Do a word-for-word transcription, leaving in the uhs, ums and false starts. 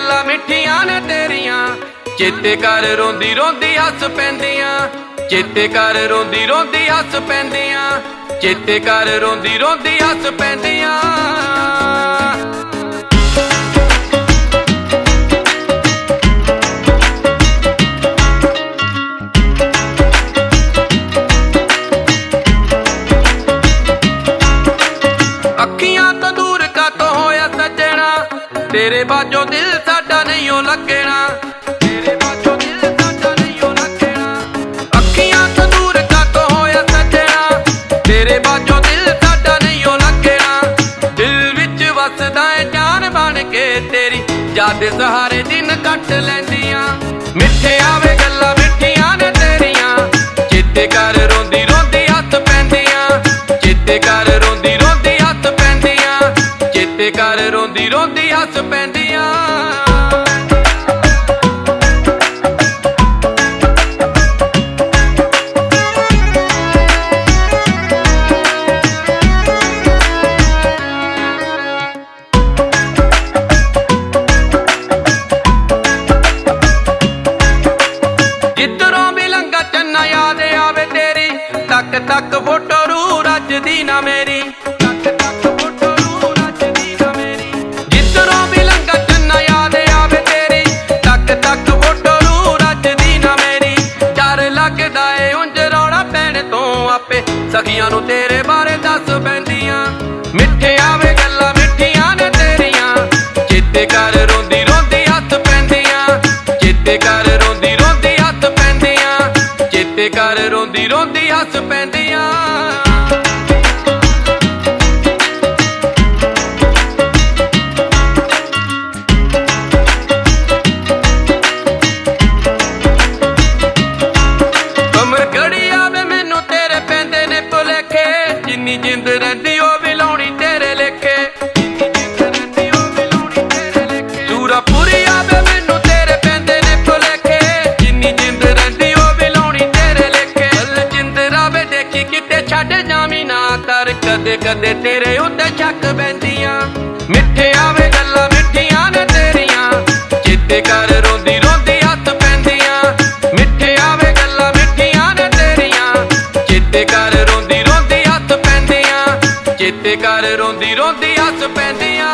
गल्लां मिठियां ने तेरियां, चेते कर रोंदी रोंदी हस पैंदियां, चेते कर रोंदी रोंदी हस पैंदियां, चेते कर रोंदी रोंदी हस पैंदियां। तेरे बाजो दिल साडा नहीं हो लगना, तेरे बाजो दिल साडा नहीं हो लगना, अखियां तो दूर कातो होया सजना, तेरे बाजो दिल साडा नहीं हो लगना। दिल विच वसदा है जान बन के तेरी याद सहारे दिन कट लैंदियां, मिठे आवे गल्लां मिठियां ने तेरियां, चेते कर रोंदी रोंदी हस पैंदियां, चेते कर रोंदी रोंदी हस पैंदियां, चेते कर रोंदी रोंदी हस पैंदियां। जिधरों भी लंघा चन्ना याद आवे तेरी, तक तक फोटो रू रजदी ना मेरी, सखियां नू तेरे बारे दस पैंदियां, मिठे आवे गल्लां मिठियां ने तेरियां, चेते कर रोंदी रोंदी हस पैंदियां, चेते कर रोंदी रोंदी हस पैंदियां, चेते कर रोंदी रोंदी हस पैंदियां। जिन्नी जिंद रहिंदी ओ भी लाउणी तेरे लेखे, सूरा पूरी आवे मैनू तेरे पैंदे ने भुलेखे, जिन्नी जिंद रहिंदी ओ भी लाउणी तेरे लेखे। जिंद रावे देखी किते छड्ड जावी ना कर, कदे कदे तेरे उत्ते शक पैंदियां, मिठे आवे गल्लां मिठियां ने तेरियां, चेते कर रोंदी रोंदी हस पैंदियां, मिठे आवे गल्लां मिठियां ने तेरियां, चेते कर रोंदी रोंदी हस पैंदियां, चेते कर रोंदी रोंदी हस पैंदियां।